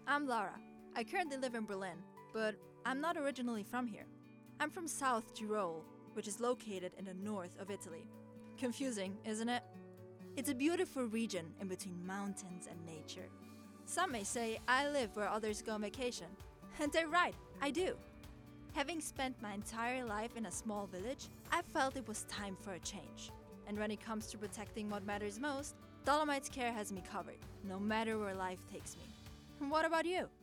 I'm Lara. I currently live in Berlin, but I'm not originally from here. I'm from South Tyrol, which is located in the north of Italy. Confusing, isn't it? It's a beautiful region in between mountains and nature. Some may say I live where others go on vacation. And they're right, I do. Having spent my entire life in a small village, I felt it was time for a change. And when it comes to protecting what matters most, Dolomites Care has me covered, no matter where life takes me. What about you?